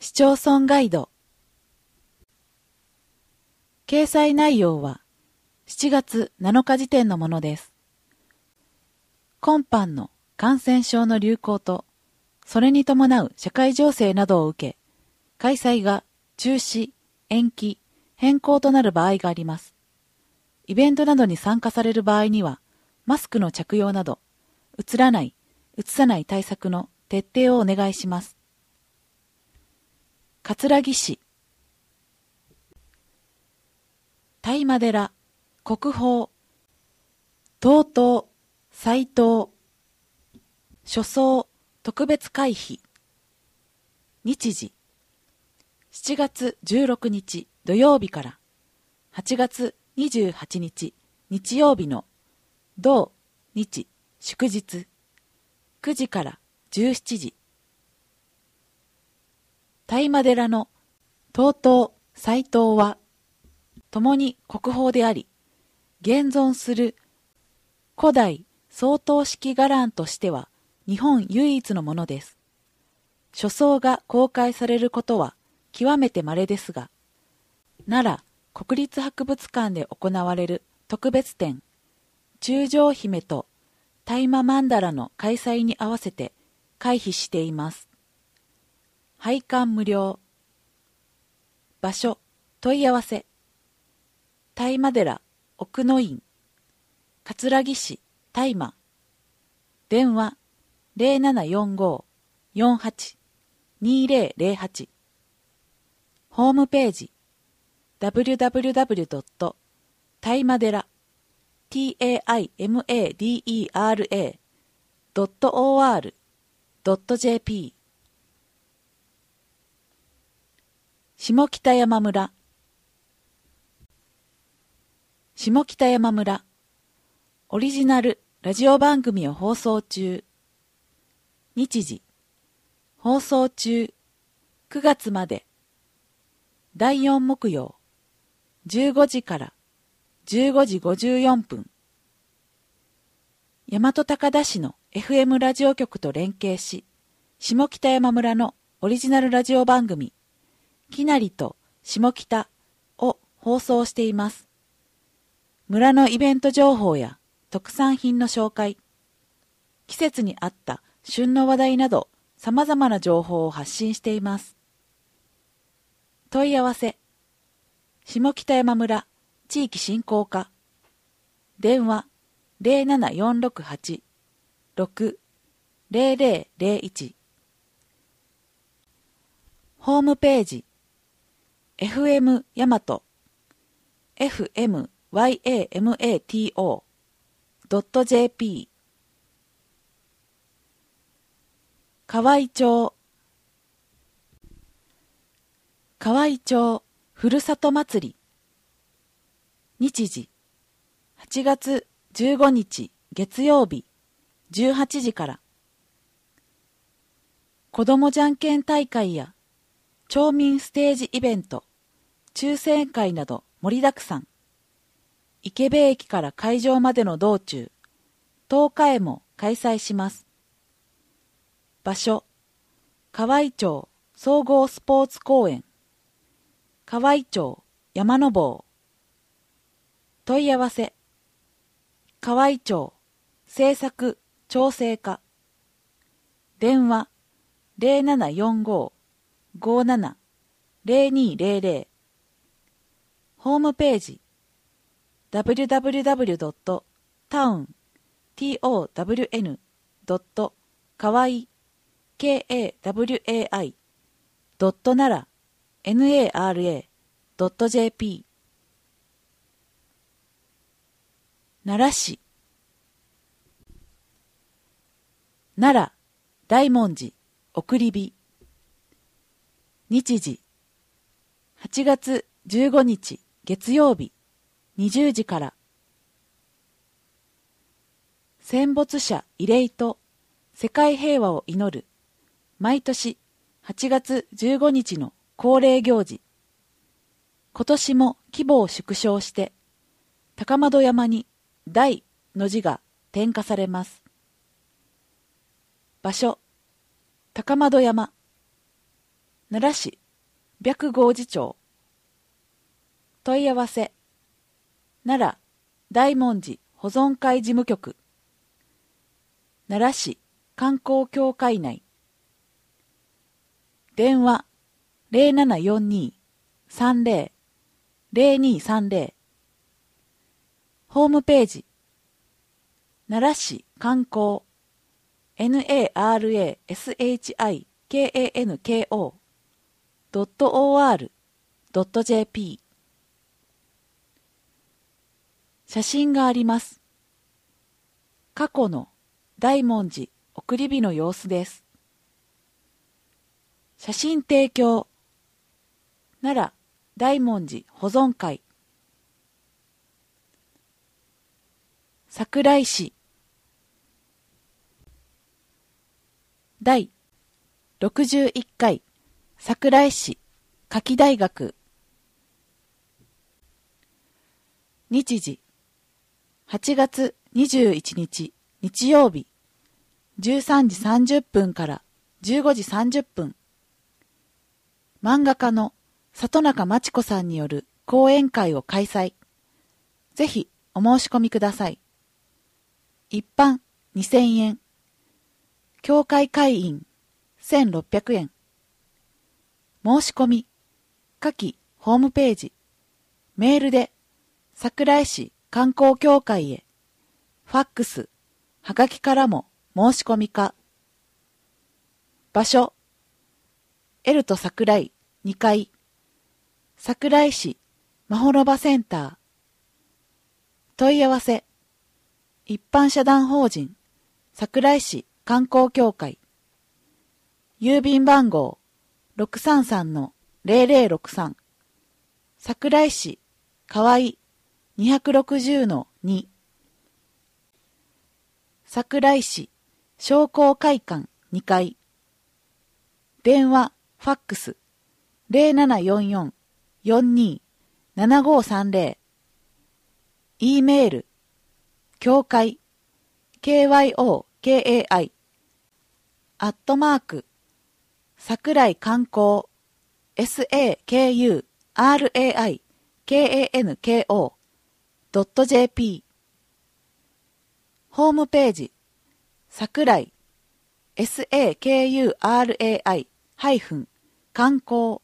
市町村ガイド。掲載内容は7月7日時点のものです。今般の感染症の流行と、それに伴う社会情勢などを受け、開催が中止、延期、変更となる場合があります。イベントなどに参加される場合には、マスクの着用など、うつらない、うつさない対策の徹底をお願いします。葛城市、當麻寺、国宝、東東、斎藤、所葬、特別会費。日時、7月16日土曜日から8月28日日曜日の同日祝日9時から17時。當麻寺の東東、斎藤は共に国宝であり、現存する古代曹洞式伽藍としては日本唯一のものです。所蔵が公開されることは極めて稀ですが、奈良国立博物館で行われる特別展、中将姫と當麻曼荼羅の開催に合わせて回避しています。拝観無料。場所、問い合わせ。當麻寺奥の院、葛城市當麻。電話0745-48-2008。ホームページ www.taimadera.or.jp。 下北山村、下北山村オリジナルラジオ番組を放送中。日時、放送中9月まで。第4木曜15時から15時54分。大和高田市の FM ラジオ局と連携し、下北山村のオリジナルラジオ番組きなりと下北を放送しています。村のイベント情報や特産品の紹介、季節に合った旬の話題など様々な情報を発信しています。問い合わせ、下北山村地域振興課、電話07468-60001。ホームページ FM 大和 FMYAMATO.jp。 河合町、河合町ふるさと祭り。日時、8月15日月曜日18時から。子どもじゃんけん大会や町民ステージイベント、抽選会など盛りだくさん。池部駅から会場までの道中、10日へも開催します。場所、河合町総合スポーツ公園、河合町山の坊。問い合わせ、河合町政策調整課、電話0745-57-0200。ホームページ www.town.kawai.nara.jp。 奈良市、奈良大文字送り火。日時、8月15日月曜日20時から。戦没者慰霊と世界平和を祈る毎年8月15日の恒例行事。今年も規模を縮小して高円山に大の字が点火されます。場所、高円山。奈良市白毫寺町。問い合わせ、奈良大文字保存会事務局、奈良市観光協会内。電話0742-30-0230。ホームページ、奈良市観光 narashikanko.or.jp。 写真があります。過去の大文字送り火の様子です。写真提供、奈良大文字保存会。桜井市第61回桜井市夏季大学。日時8月21日日曜日13時30分から15時30分。漫画家の里中真知子さんによる講演会を開催。ぜひお申し込みください。一般2000円。協会会員1600円。申し込み、下記ホームページ、メールで桜井市観光協会へ、ファックス、はがきからも申し込みか。場所、エルト桜井2階、桜井市まほろばセンター。問い合わせ、一般社団法人桜井市観光協会。郵便番号 633-0063。桜井市河合 260-2。桜井市商工会館2階。電話、ファックス 0744-42-7530。E メール、協会 KYOKAI桜井観光 SAKURAIKANKO.jp。 ホームページ、桜井 SAKURAI-観光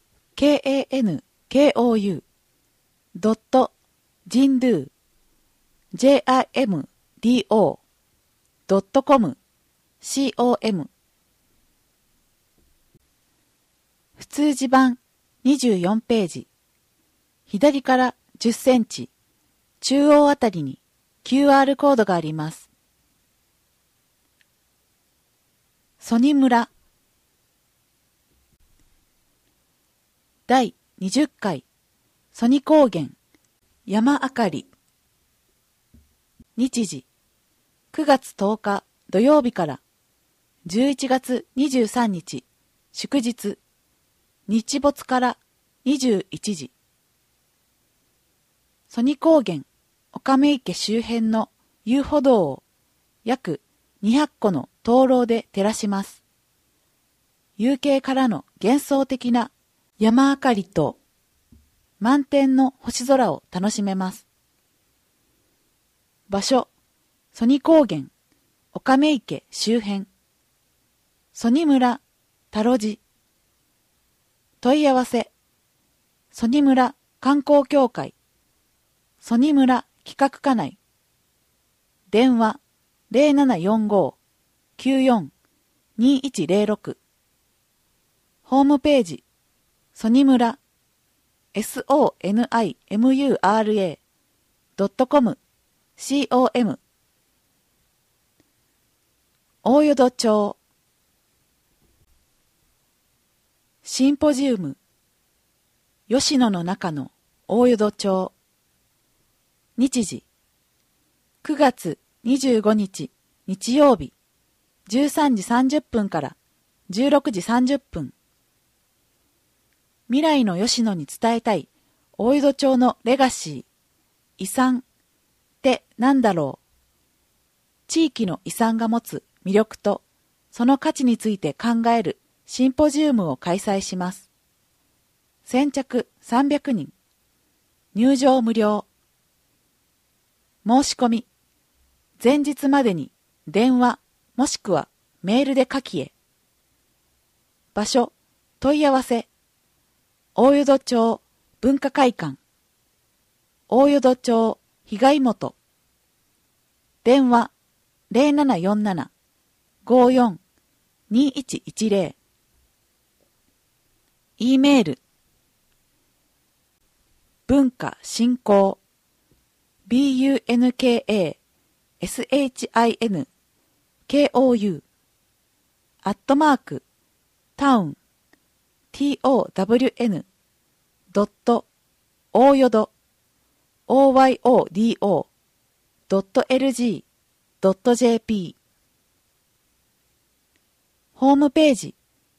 kankou.jindu.com。 普通字版24ページ。左から10センチ、中央あたりに QR コードがあります。曽爾村第20回曽爾高原山あかり。日時9月10日土曜日から11月23日祝日。日没から21時。曽爾高原岡目池周辺の遊歩道を約200個の灯籠で照らします。夕景からの幻想的な山あかりと満天の星空を楽しめます。場所、曽爾高原岡目池周辺。曽爾村田路寺。問い合わせ、曽爾村観光協会、曽爾村企画課内。電話0745-94-2106。ホームページ、曽爾村 sonimura.com com。 大淀町シンポジウム、吉野の中の大淀町。日時9月25日日曜日13時30分から16時30分。未来の吉野に伝えたい大淀町のレガシー、遺産って何だろう。地域の遺産が持つ魅力とその価値について考えるシンポジウムを開催します。 先着300人。入場無料。申し込み。前日までに電話もしくはメールで書きへ。場所、問い合わせ。大淀町文化会館。大淀町被害元。電話0747-54-2110。E メール。文化振興 BUNKASHINKOU @town TOWN ドット大淀 OYODO.LG.JP ホームページ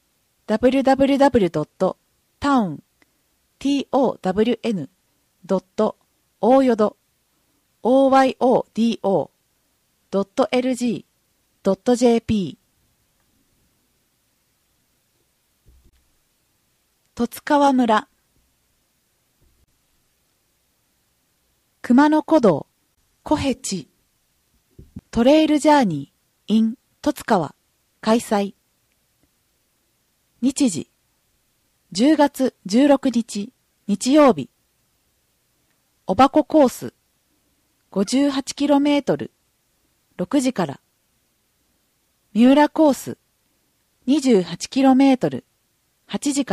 www.town.TOWN.OYODO.LG.JP 十津川村熊野古道小辺地トレイルジャーニー in 十津川開催。日時10月16日日曜日。おばこコース 58km 6時から。三浦コース 28km 8時から。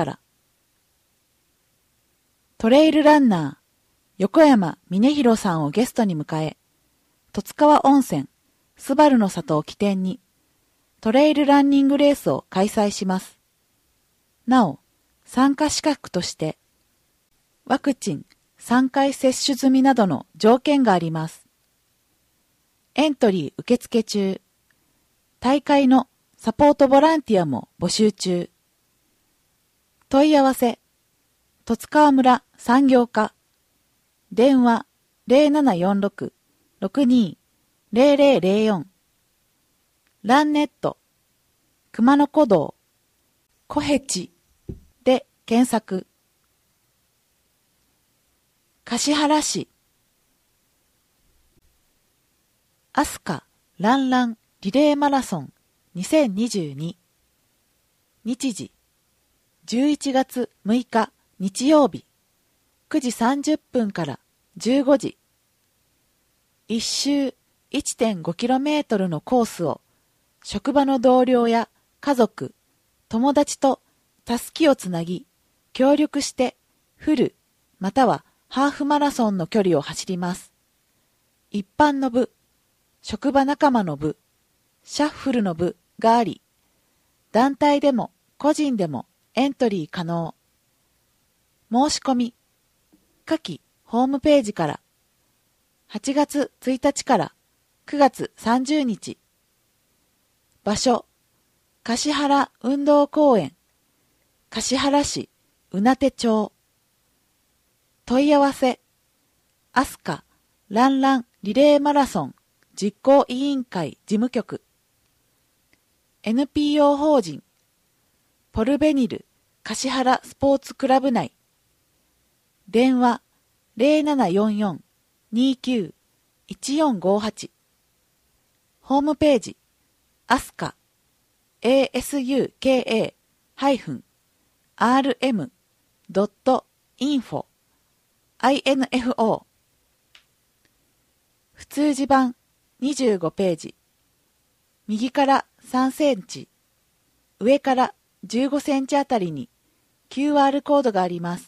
トレイルランナー横山峰弘さんをゲストに迎え、十津川温泉スバルの里を起点にトレイルランニングレースを開催します。なお、参加資格としてワクチン3回接種済みなどの条件があります。エントリー受付中。大会のサポートボランティアも募集中。問い合わせ十津川村産業課電話0746-620004ランネット熊野古道小辺地で検索。橿原市飛鳥ランランリレーマラソン2022日時11月6日日曜日9時30分から15時。1周 1.5km のコースを職場の同僚や家族、友達とたすきをつなぎ協力してフルまたはハーフマラソンの距離を走ります。一般の部、職場仲間の部、シャッフルの部があり、団体でも個人でもエントリー可能。申し込み、下記ホームページから8月1日から9月30日。場所、橿原運動公園、橿原市宇名手町。問い合わせ、飛鳥ランランリレーマラソン実行委員会事務局 NPO 法人ポルベニル橿原スポーツクラブ内電話0744-29-1458ホームページ飛鳥 asuka-rm.info info 普通字版25ページ右から3センチ上から15センチあたりに QR コードがあります。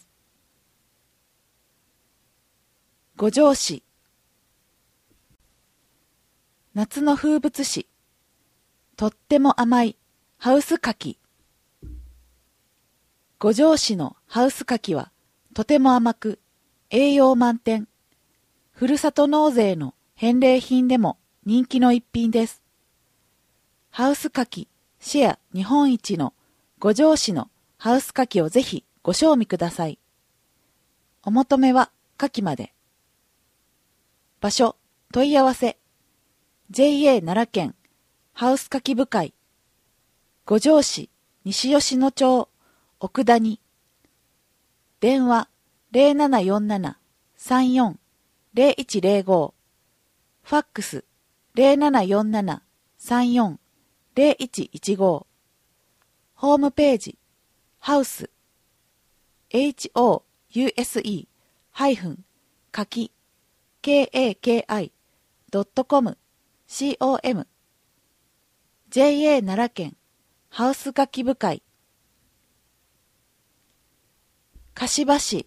五条市夏の風物詩とっても甘いハウス柿。五条市のハウス柿はとても甘く栄養満点。ふるさと納税の返礼品でも人気の一品です。ハウス柿シェア日本一の五条市のハウス柿をぜひご賞味ください。お求めは下記まで。場所問い合わせ JA 奈良県ハウス柿部会五条市西吉野町奥谷電話0747-34-0105、ファックス0747-34-0115、ホームページ、ハウス、house-kaki.com、com、JA 奈良県ハウス楽器部会、柏市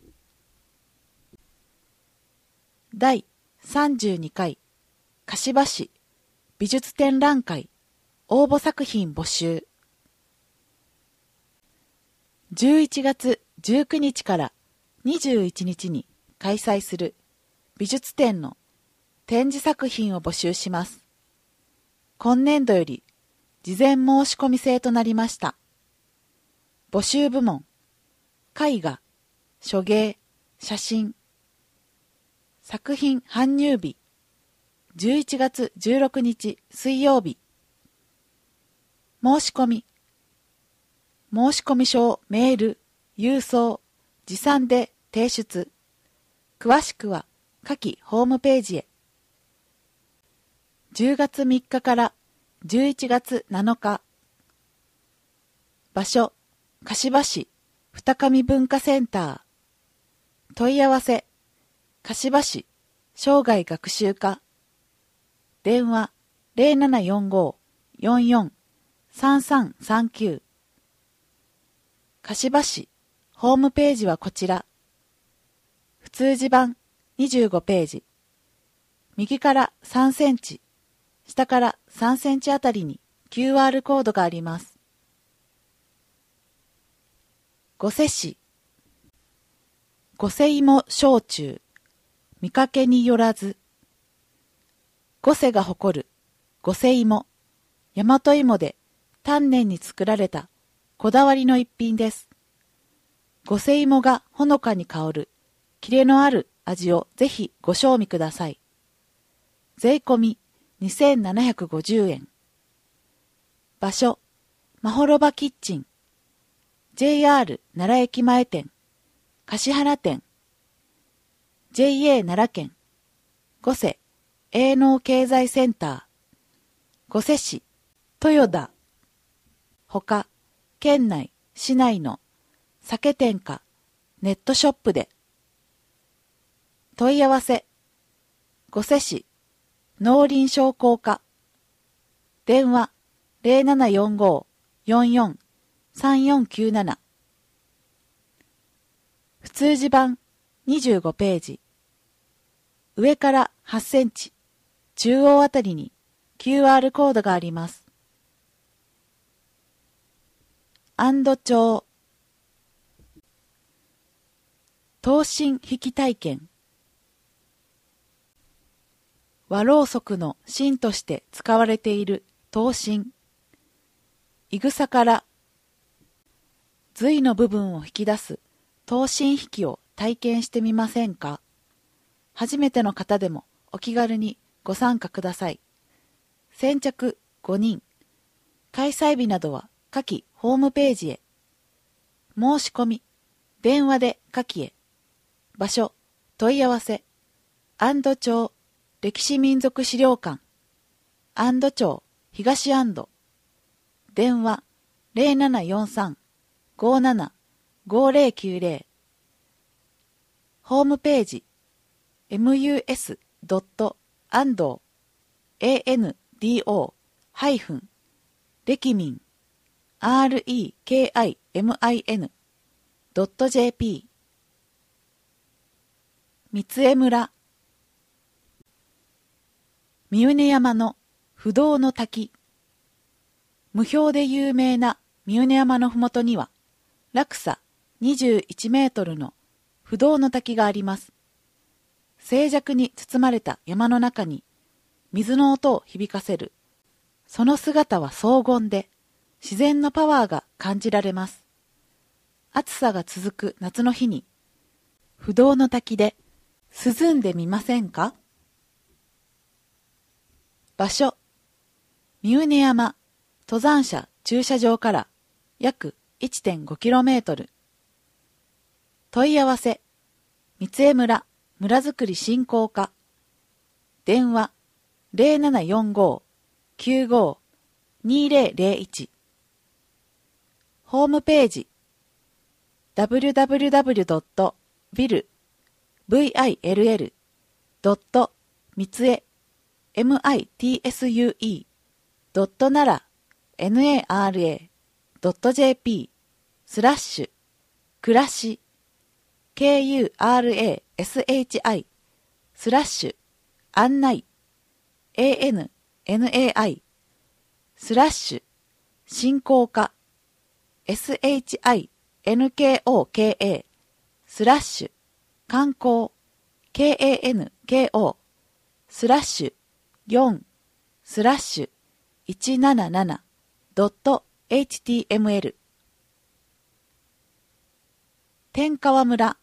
第32回柏市美術展覧会応募作品募集。11月19日から21日に開催する美術展の展示作品を募集します。今年度より事前申し込み制となりました。募集部門、絵画、書芸、写真。作品搬入日、11月16日水曜日。申し込み書をメール、郵送、持参で提出。詳しくは下記ホームページへ。10月3日から11月7日。場所、柏市二上文化センター。問い合わせ、柏市生涯学習課。電話0745-44-3339。柏市ホームページはこちら。普通字版25ページ。右から3センチ、下から3センチあたりに QR コードがあります。御所市、御所芋焼酎、見かけによらず。御所が誇る御所芋、大和芋で丹念に作られたこだわりの一品です。御所芋がほのかに香る、キレのある味をぜひご賞味ください。税込み2750円。場所、まほろばキッチン。JR 奈良駅前店、橿原店。JA 奈良県、御所営農経済センター、御所市、豊田。ほか、県内、市内の酒店かネットショップで。問い合わせ、御所市農林商工課。電話0745-44-3497。普通字版25ページ。上から8センチ、中央あたりに QR コードがあります。安堵町、刀身引き体験。和ろうそくの芯として使われている刀身。いぐさから髄の部分を引き出す刀身引きを体験してみませんか？初めての方でもお気軽にご参加ください。先着5人。開催日などは下記ホームページへ。申し込み、電話で下記へ。場所、問い合わせ。安堵町歴史民俗資料館。安堵町東安堵。電話0743-57-5090。ホームページmus.ando-rekimin.jp。 三重村、三畝山の不動の滝。無標で有名な三畝山のふもとには落差21メートルの不動の滝があります。静寂に包まれた山の中に水の音を響かせる。その姿は荘厳で自然のパワーが感じられます。暑さが続く夏の日に不動の滝で涼んでみませんか？場所、三畝山登山者駐車場から約 1.5km。 問い合わせ、三重村村づくり振興課。電話、0745-95-2001。ホームページ、www.vill.mitsue.nara.jp/暮らしKURASHI案内ANNAI振興課SHINKOKA観光KANKO4/177.html 天川村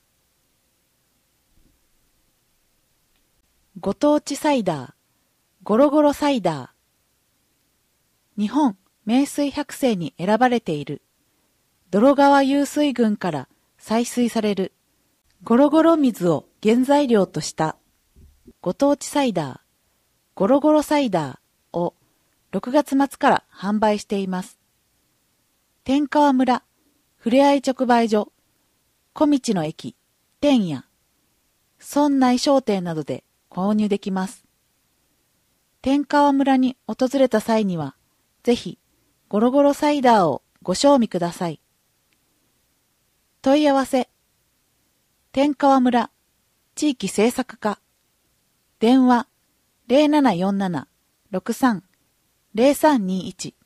ご当地サイダーゴロゴロサイダー。日本名水百選に選ばれている泥川湧水群から採水されるゴロゴロ水を原材料としたご当地サイダーゴロゴロサイダーを6月末から販売しています。天川村ふれあい直売所小道の駅天屋村内商店などで購入できます。天川村に訪れた際にはぜひゴロゴロサイダーをご賞味ください。問い合わせ天川村地域政策課電話 0747-63-0321